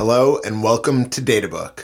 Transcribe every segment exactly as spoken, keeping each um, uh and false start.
Hello and welcome to Databook.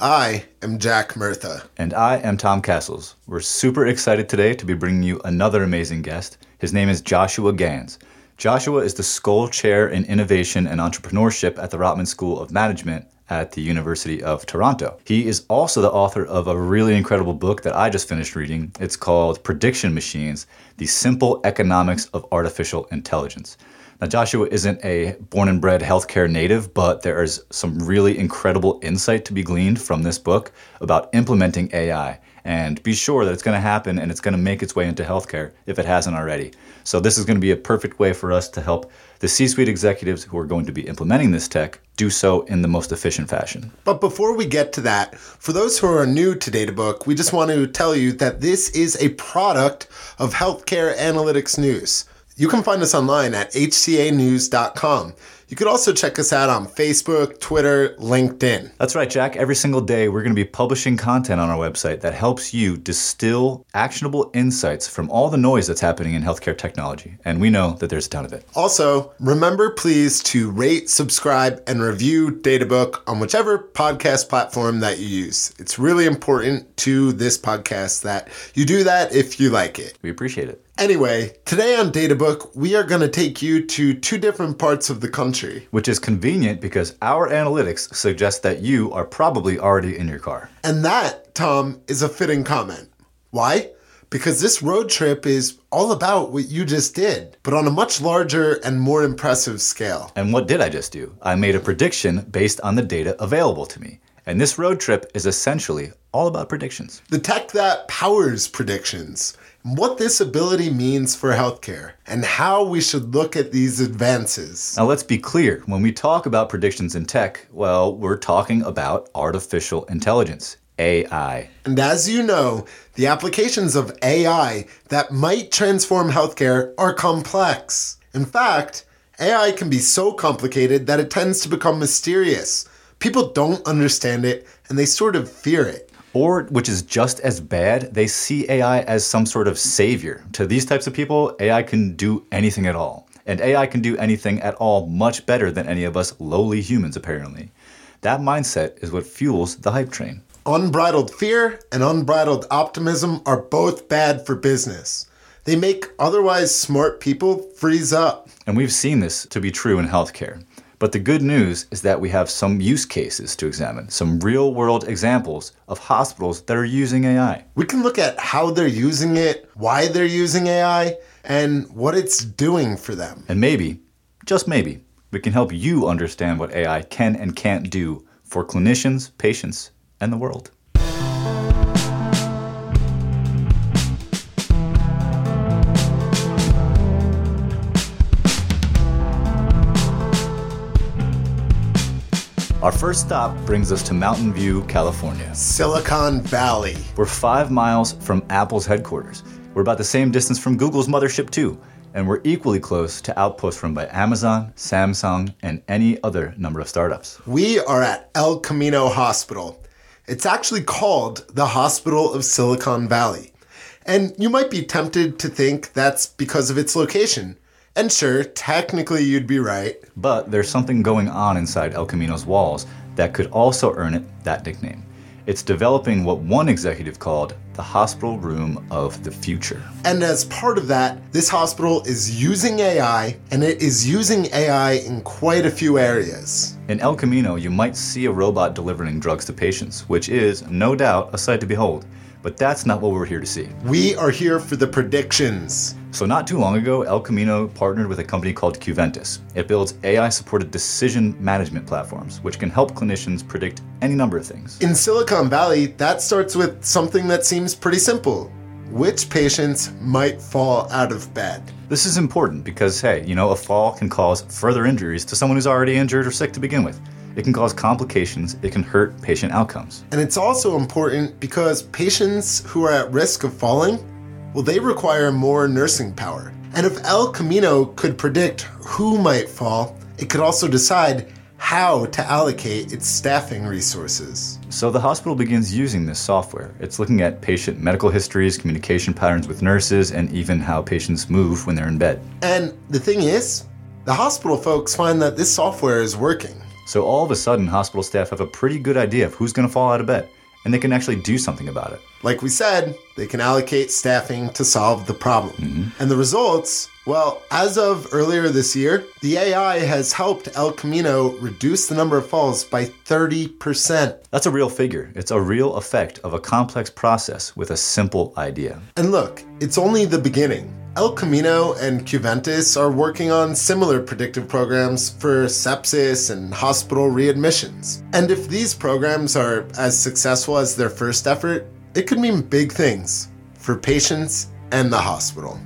I am Jack Murtha. And I am Tom Castles. We're super excited today to be bringing you another amazing guest. His name is Joshua Gans. Joshua is the Skoll Chair in Innovation and Entrepreneurship at the Rotman School of Management at the University of Toronto. He is also the author of a really incredible book that I just finished reading. It's called Prediction Machines, The Simple Economics of Artificial Intelligence. Now, Joshua isn't a born and bred healthcare native, but there is some really incredible insight to be gleaned from this book about implementing A I. And be sure that it's going to happen and it's going to make its way into healthcare if it hasn't already. So this is going to be a perfect way for us to help the C-suite executives who are going to be implementing this tech do so in the most efficient fashion. But before we get to that, for those who are new to Databook, we just want to tell you that this is a product of Healthcare Analytics News. You can find us online at H C A news dot com. You could also check us out on Facebook, Twitter, LinkedIn. That's right, Jack. Every single day, we're going to be publishing content on our website that helps you distill actionable insights from all the noise that's happening in healthcare technology. And we know that there's a ton of it. Also, remember please to rate, subscribe, and review Databook on whichever podcast platform that you use. It's really important to this podcast that you do that if you like it. We appreciate it. Anyway, today on Databook, we are going to take you to two different parts of the country. Which is convenient because our analytics suggest that you are probably already in your car. And that, Tom, is a fitting comment. Why? Because this road trip is all about what you just did, but on a much larger and more impressive scale. And what did I just do? I made a prediction based on the data available to me. And this road trip is essentially all about predictions. The tech that powers predictions. What this ability means for healthcare, and how we should look at these advances. Now let's be clear, when we talk about predictions in tech, well, we're talking about artificial intelligence, A I. And as you know, the applications of A I that might transform healthcare are complex. In fact, A I can be so complicated that it tends to become mysterious. People don't understand it, and they sort of fear it. Or, which is just as bad, they see A I as some sort of savior. To these types of people, A I can do anything at all. And A I can do anything at all much better than any of us lowly humans, apparently. That mindset is what fuels the hype train. Unbridled fear and unbridled optimism are both bad for business. They make otherwise smart people freeze up. And we've seen this to be true in healthcare. But the good news is that we have some use cases to examine, some real-world examples of hospitals that are using A I. We can look at how they're using it, why they're using A I, and what it's doing for them. And maybe, just maybe, we can help you understand what A I can and can't do for clinicians, patients, and the world. Our first stop brings us to Mountain View, California. Silicon Valley. We're five miles from Apple's headquarters. We're about the same distance from Google's mothership too. And we're equally close to outposts run by Amazon, Samsung, and any other number of startups. We are at El Camino Hospital. It's actually called the Hospital of Silicon Valley. And you might be tempted to think that's because of its location. And sure, technically you'd be right. But there's something going on inside El Camino's walls that could also earn it that nickname. It's developing what one executive called the hospital room of the future. And as part of that, this hospital is using A I, and it is using A I in quite a few areas. In El Camino, you might see a robot delivering drugs to patients, which is, no doubt, a sight to behold. But that's not what we're here to see. We are here for the predictions. So not too long ago, El Camino partnered with a company called Qventus. It builds A I-supported decision management platforms, which can help clinicians predict any number of things. In Silicon Valley, that starts with something that seems pretty simple. Which patients might fall out of bed? This is important because, hey, you know, a fall can cause further injuries to someone who's already injured or sick to begin with. It can cause complications, it can hurt patient outcomes. And it's also important because patients who are at risk of falling, well, they require more nursing power. And if El Camino could predict who might fall, it could also decide how to allocate its staffing resources. So the hospital begins using this software. It's looking at patient medical histories, communication patterns with nurses, and even how patients move when they're in bed. And the thing is, the hospital folks find that this software is working. So all of a sudden, hospital staff have a pretty good idea of who's going to fall out of bed, and they can actually do something about it. Like we said, they can allocate staffing to solve the problem. Mm-hmm. And the results, well, as of earlier this year, the A I has helped El Camino reduce the number of falls by thirty percent. That's a real figure. It's a real effect of a complex process with a simple idea. And look, it's only the beginning. El Camino and Cuventis are working on similar predictive programs for sepsis and hospital readmissions. And if these programs are as successful as their first effort, it could mean big things for patients and the hospital.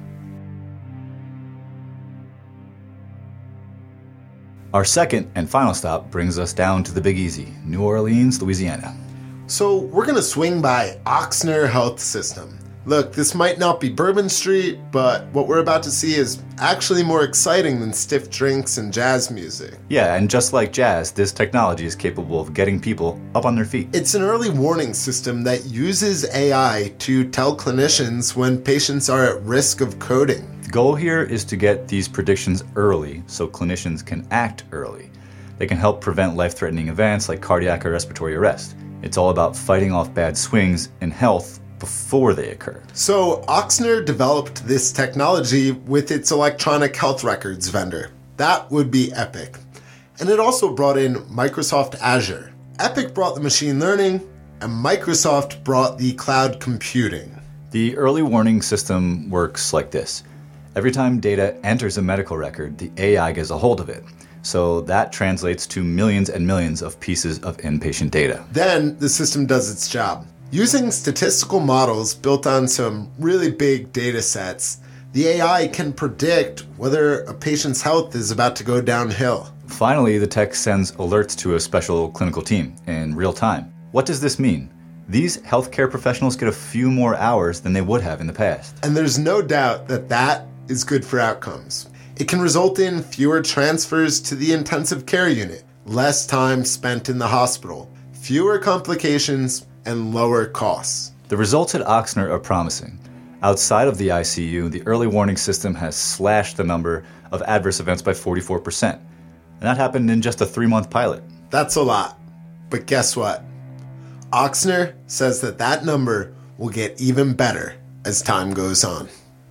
Our second and final stop brings us down to the Big Easy, New Orleans, Louisiana. So we're going to swing by Ochsner Health System. Look, this might not be Bourbon Street, but what we're about to see is actually more exciting than stiff drinks and jazz music. Yeah, and just like jazz, this technology is capable of getting people up on their feet. It's an early warning system that uses A I to tell clinicians when patients are at risk of coding. The goal here is to get these predictions early so clinicians can act early. They can help prevent life-threatening events like cardiac or respiratory arrest. It's all about fighting off bad swings in health before they occur. So Ochsner developed this technology with its electronic health records vendor. That would be Epic. And it also brought in Microsoft Azure. Epic brought the machine learning, and Microsoft brought the cloud computing. The early warning system works like this. Every time data enters a medical record, the A I gets a hold of it. So that translates to millions and millions of pieces of inpatient data. Then the system does its job. Using statistical models built on some really big data sets, the A I can predict whether a patient's health is about to go downhill. Finally, the tech sends alerts to a special clinical team in real time. What does this mean? These healthcare professionals get a few more hours than they would have in the past. And there's no doubt that that is good for outcomes. It can result in fewer transfers to the intensive care unit, less time spent in the hospital, fewer complications, and lower costs. The results at Ochsner are promising. Outside of the I C U, the early warning system has slashed the number of adverse events by forty-four percent. And that happened in just a three-month pilot. That's a lot. But guess what? Ochsner says that that number will get even better as time goes on.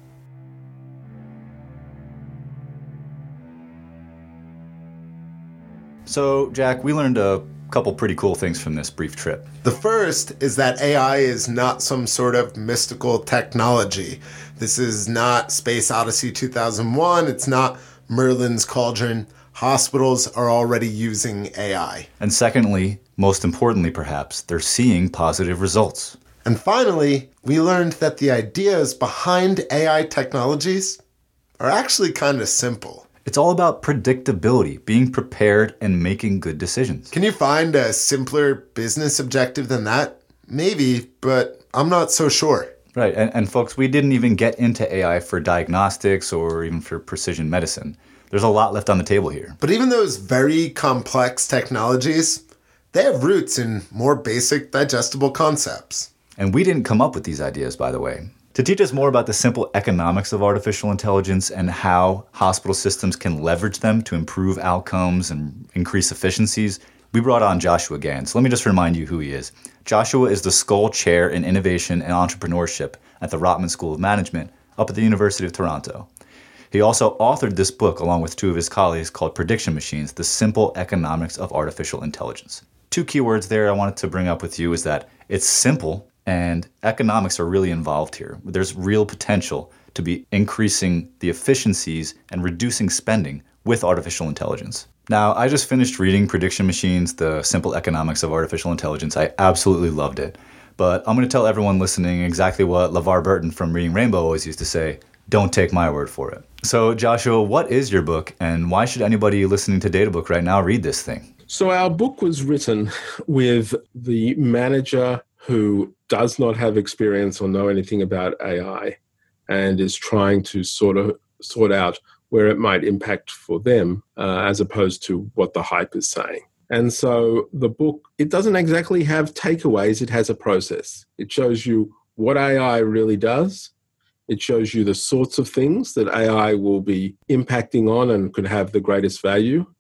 So, Jack, we learned a couple pretty cool things from this brief trip. The first is that A I is not some sort of mystical technology. This is not Space Odyssey two thousand one. It's not Merlin's Cauldron. Hospitals are already using A I. And secondly, most importantly perhaps, they're seeing positive results. And finally, we learned that the ideas behind A I technologies are actually kind of simple. It's all about predictability, being prepared and making good decisions. Can you find a simpler business objective than that? Maybe, but I'm not so sure. Right, and, and folks, we didn't even get into A I for diagnostics or even for precision medicine. There's a lot left on the table here. But even those very complex technologies, they have roots in more basic, digestible concepts. And we didn't come up with these ideas, by the way. To teach us more about the simple economics of artificial intelligence and how hospital systems can leverage them to improve outcomes and increase efficiencies, we brought on Joshua Gans. Let me just remind you who he is. Joshua is the Skoll Chair in Innovation and Entrepreneurship at the Rotman School of Management up at the University of Toronto. He also authored this book along with two of his colleagues called Prediction Machines, The Simple Economics of Artificial Intelligence. Two keywords there I wanted to bring up with you is that it's simple and economics are really involved here. There's real potential to be increasing the efficiencies and reducing spending with artificial intelligence. Now, I just finished reading Prediction Machines, The Simple Economics of Artificial Intelligence. I absolutely loved it. But I'm going to tell everyone listening exactly what LeVar Burton from Reading Rainbow always used to say, don't take my word for it. So, Joshua, what is your book, and why should anybody listening to DataBook right now read this thing? So our book was written with the manager who does not have experience or know anything about A I and is trying to sort of sort out where it might impact for them uh, as opposed to what the hype is saying. And so the book, it doesn't exactly have takeaways, it has a process. It shows you what A I really does. It shows you the sorts of things that A I will be impacting on and could have the greatest value.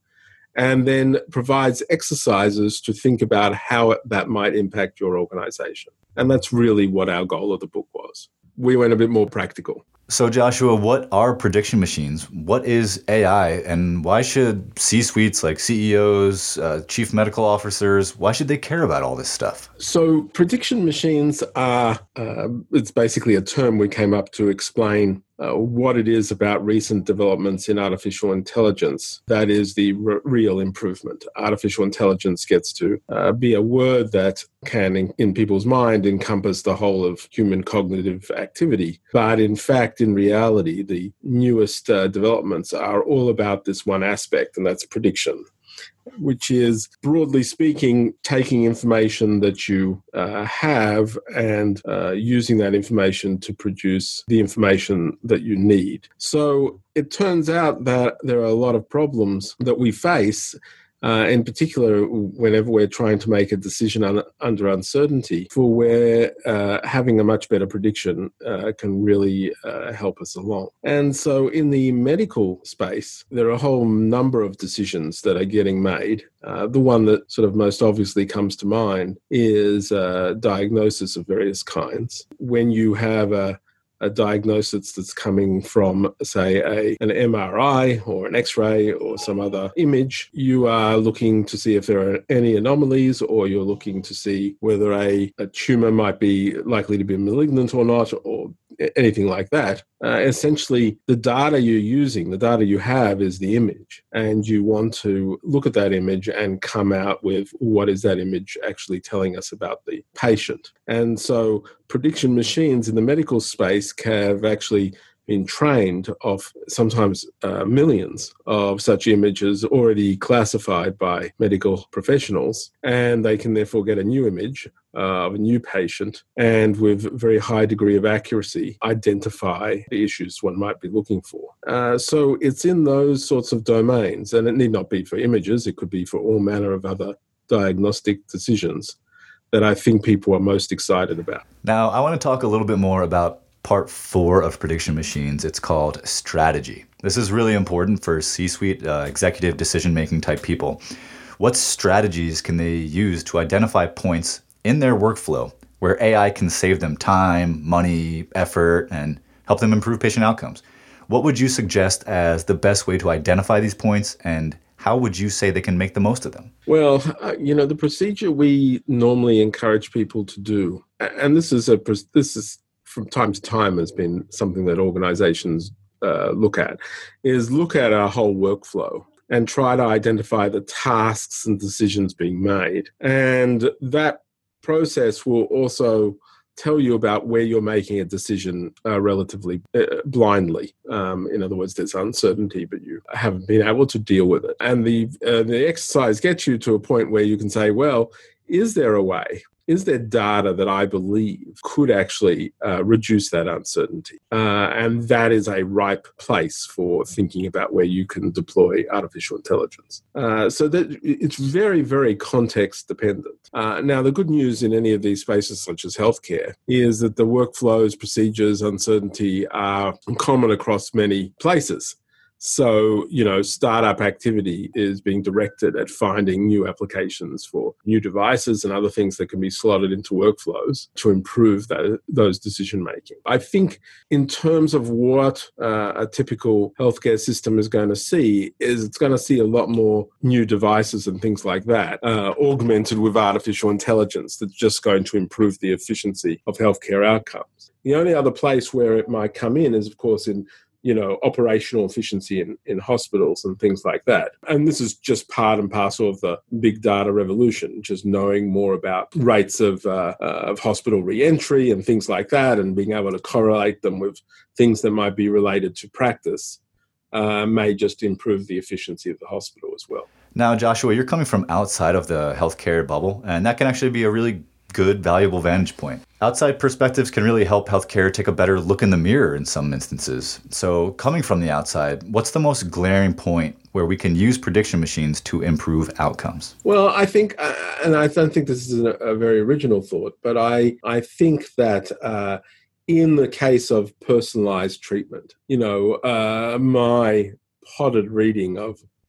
and then provides exercises to think about how that might impact your organization. And that's really what our goal of the book was. We went a bit more practical. So Joshua, what are prediction machines? What is A I, and why should C-suites like C E Os, uh, chief medical officers, why should they care about all this stuff? So prediction machines are, uh, it's basically a term we came up to explain uh, what it is about recent developments in artificial intelligence. That is the r- real improvement. Artificial intelligence gets to uh, be a word that can, in, in people's mind, encompass the whole of human cognitive activity. But in fact, in reality, the newest uh, developments are all about this one aspect, and that's prediction, which is, broadly speaking, taking information that you uh, have and uh, using that information to produce the information that you need. So it turns out that there are a lot of problems that we face, Uh, in particular, whenever we're trying to make a decision un- under uncertainty, for where uh, having a much better prediction uh, can really uh, help us along. And so in the medical space, there are a whole number of decisions that are getting made. Uh, the one that sort of most obviously comes to mind is uh, diagnosis of various kinds. When you have a a diagnosis that's coming from, say, a, an M R I or an X-ray or some other image, you are looking to see if there are any anomalies, or you're looking to see whether a, a tumor might be likely to be malignant or not, or anything like that. Uh, essentially, the data you're using, the data you have is the image, and you want to look at that image and come out with what is that image actually telling us about the patient. And so prediction machines in the medical space have actually been trained of sometimes uh, millions of such images already classified by medical professionals, and they can therefore get a new image uh, of a new patient and with very high degree of accuracy identify the issues one might be looking for. Uh, so it's in those sorts of domains, and it need not be for images, it could be for all manner of other diagnostic decisions that I think people are most excited about. Now, I want to talk a little bit more about part four of prediction machines. It's called strategy. This is really important for C-suite, uh, executive decision-making type people. What strategies can they use to identify points in their workflow where A I can save them time, money, effort, and help them improve patient outcomes? What would you suggest as the best way to identify these points, and how would you say they can make the most of them? Well, uh, you know, the procedure we normally encourage people to do, and this is a this is from time to time has been something that organizations uh, look at, is look at our whole workflow and try to identify the tasks and decisions being made. And that process will also tell you about where you're making a decision uh, relatively uh, blindly. Um, in other words, there's uncertainty, but you haven't been able to deal with it. And the uh, the exercise gets you to a point where you can say, well, is there a way? Is there data that I believe could actually uh, reduce that uncertainty? Uh, and that is a ripe place for thinking about where you can deploy artificial intelligence. Uh, so that it's very, very context dependent. Uh, now, the good news in any of these spaces, such as healthcare, is that the workflows, procedures, uncertainty are common across many places. So, you know, startup activity is being directed at finding new applications for new devices and other things that can be slotted into workflows to improve that, those decision making. I think in terms of what uh, a typical healthcare system is going to see is it's going to see a lot more new devices and things like that, uh, augmented with artificial intelligence that's just going to improve the efficiency of healthcare outcomes. The only other place where it might come in is, of course, in you know, operational efficiency in, in hospitals and things like that. And this is just part and parcel of the big data revolution, just knowing more about rates of, uh, uh, of hospital re-entry and things like that, and being able to correlate them with things that might be related to practice uh, may just improve the efficiency of the hospital as well. Now, Joshua, you're coming from outside of the healthcare bubble, and that can actually be a really good, valuable vantage point. Outside perspectives can really help healthcare take a better look in the mirror in some instances. So coming from the outside, what's the most glaring point where we can use prediction machines to improve outcomes? Well, I think, uh, and I don't think this is a, a very original thought, but I, I think that uh, in the case of personalized treatment, you know, uh, my potted reading of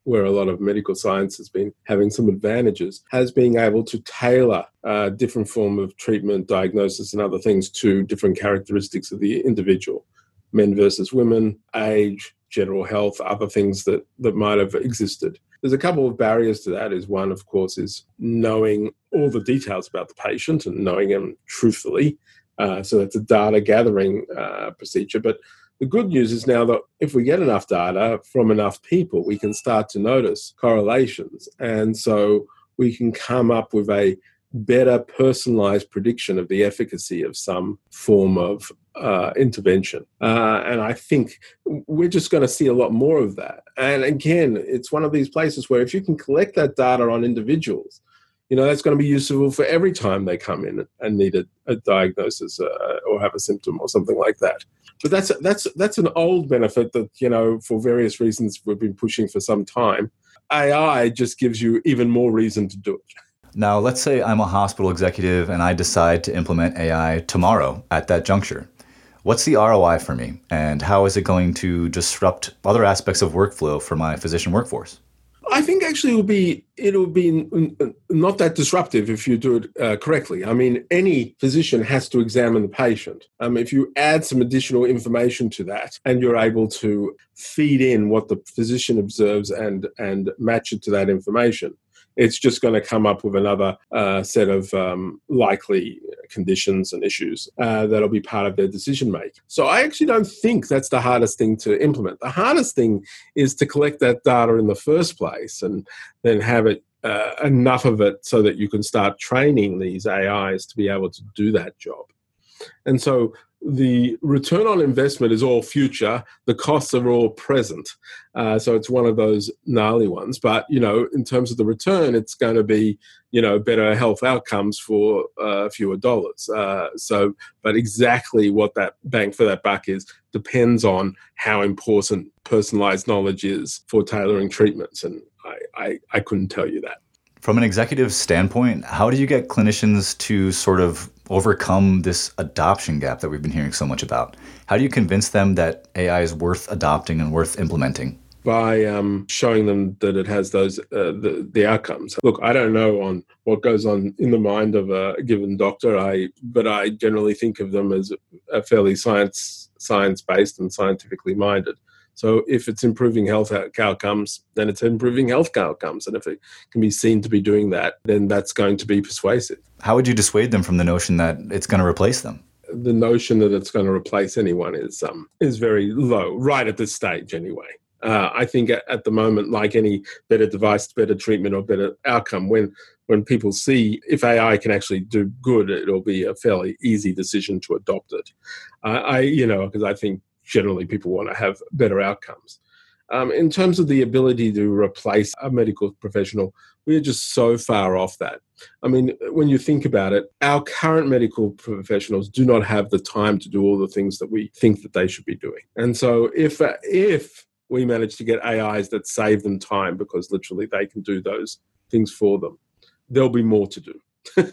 where a lot of medical science has been having some advantages, has been able to tailor uh, different form of treatment, diagnosis, and other things to different characteristics of the individual, men versus women, age, general health, other things that, that might have existed. There's a couple of barriers to that. Is one, of course, is knowing all the details about the patient and knowing them truthfully. Uh, so that's a data gathering uh, procedure. But the good news is now that if we get enough data from enough people, we can start to notice correlations. And so we can come up with a better personalized prediction of the efficacy of some form of uh, intervention. Uh, and I think we're just going to see a lot more of that. And again, it's one of these places where if you can collect that data on individuals, you know, that's going to be useful for every time they come in and need a, a diagnosis uh, or have a symptom or something like that. But that's that's that's an old benefit that, you know, for various reasons we've been pushing for some time. A I just gives you even more reason to do it. Now, let's say I'm a hospital executive and I decide to implement A I tomorrow at that juncture. What's the R O I for me, and how is it going to disrupt other aspects of workflow for my physician workforce? I think actually it'll be it'll be not that disruptive if you do it uh, correctly. I mean, any physician has to examine the patient. Um, if you add some additional information to that, and you're able to feed in what the physician observes and and match it to that information, it's just going to come up with another uh, set of um, likely conditions and issues uh, that'll be part of their decision making. So I actually don't think that's the hardest thing to implement. The hardest thing is to collect that data in the first place and then have it uh, enough of it so that you can start training these A Is to be able to do that job. And so the return on investment is all future. The costs are all present. Uh, so it's one of those gnarly ones. But, you know, in terms of the return, it's going to be, you know, better health outcomes for uh, fewer dollars. Uh, so, but exactly what that bang for that buck is depends on how important personalized knowledge is for tailoring treatments. And I, I, I couldn't tell you that. From an executive standpoint, how do you get clinicians to sort of overcome this adoption gap that we've been hearing so much about? How do you convince them that A I is worth adopting and worth implementing? By um, showing them that it has those uh, the, the outcomes. Look, I don't know on what goes on in the mind of a given doctor, I but I generally think of them as a fairly science science-based and scientifically minded. So if it's improving health outcomes, then it's improving health outcomes. And if it can be seen to be doing that, then that's going to be persuasive. How would you dissuade them from the notion that it's going to replace them? The notion that it's going to replace anyone is um, is very low, right at this stage anyway. Uh, I think at, at the moment, like any better device, better treatment or better outcome, when when people see if A I can actually do good, it'll be a fairly easy decision to adopt it. Uh, I, you know, because I think generally people want to have better outcomes. Um, in terms of the ability to replace a medical professional, we're just so far off that. I mean, when you think about it, our current medical professionals do not have the time to do all the things that we think that they should be doing. And so if uh, if we manage to get A Is that save them time, because literally they can do those things for them, there'll be more to do.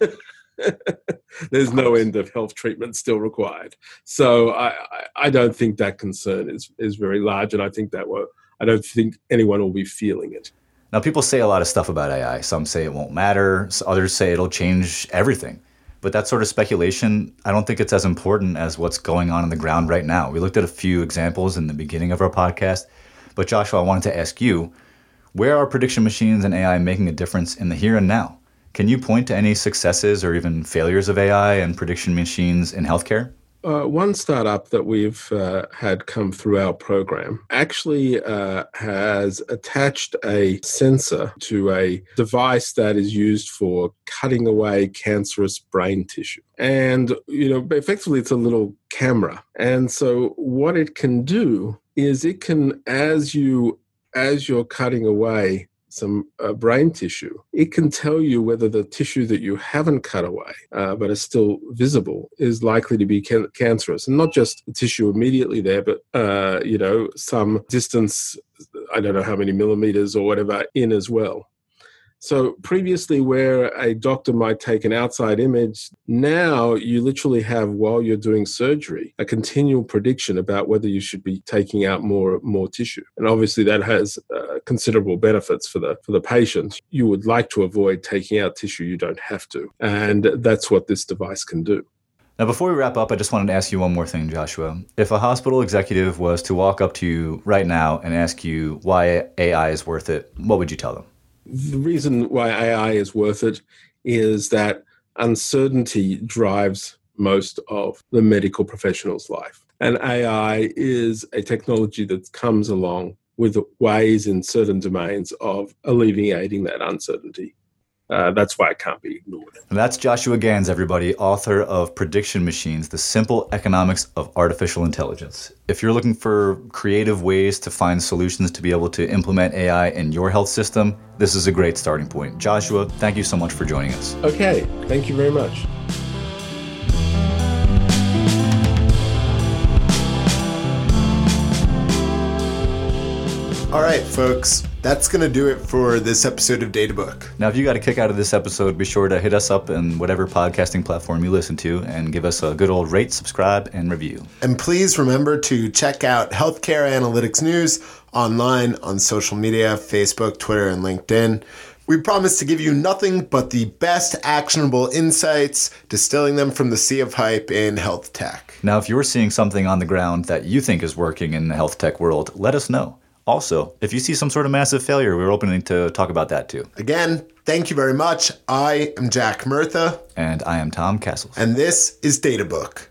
There's no end of health treatment still required. So I, I, I don't think that concern is, is very large, and I think that will, I don't think anyone will be feeling it. Now, people say a lot of stuff about A I. Some say it won't matter. Others say it'll change everything. But that sort of speculation, I don't think it's as important as what's going on on the ground right now. We looked at a few examples in the beginning of our podcast. But Joshua, I wanted to ask you, where are prediction machines and A I making a difference in the here and now? Can you point to any successes or even failures of A I and prediction machines in healthcare? Uh, one startup that we've uh, had come through our program actually uh, has attached a sensor to a device that is used for cutting away cancerous brain tissue. And, you know, effectively it's a little camera. And so what it can do is it can, as you as you're cutting away some uh, brain tissue, it can tell you whether the tissue that you haven't cut away uh, but is still visible is likely to be can- cancerous. And not just the tissue immediately there, but, uh, you know, some distance, I don't know how many millimeters or whatever, in as well. So previously, where a doctor might take an outside image, now you literally have, while you're doing surgery, a continual prediction about whether you should be taking out more more tissue. And obviously that has uh, considerable benefits for the for the patient. You would like to avoid taking out tissue you don't have to. And that's what this device can do. Now, before we wrap up, I just wanted to ask you one more thing, Joshua. If a hospital executive was to walk up to you right now and ask you why A I is worth it, what would you tell them? The reason why A I is worth it is that uncertainty drives most of the medical professional's life. And A I is a technology that comes along with ways in certain domains of alleviating that uncertainty. Uh, that's why it can't be ignored. And that's Joshua Gans, everybody, author of Prediction Machines, The Simple Economics of Artificial Intelligence. If you're looking for creative ways to find solutions to be able to implement A I in your health system, this is a great starting point. Joshua, thank you so much for joining us. Okay, thank you very much. All right, folks, that's going to do it for this episode of Databook. Now, if you got a kick out of this episode, be sure to hit us up in whatever podcasting platform you listen to and give us a good old rate, subscribe, and review. And please remember to check out Healthcare Analytics News online on social media, Facebook, Twitter, and LinkedIn. We promise to give you nothing but the best actionable insights, distilling them from the sea of hype in health tech. Now, if you're seeing something on the ground that you think is working in the health tech world, let us know. Also, if you see some sort of massive failure, we're open to talk about that too. Again, thank you very much. I am Jack Murtha. And I am Tom Castles. And this is Databook.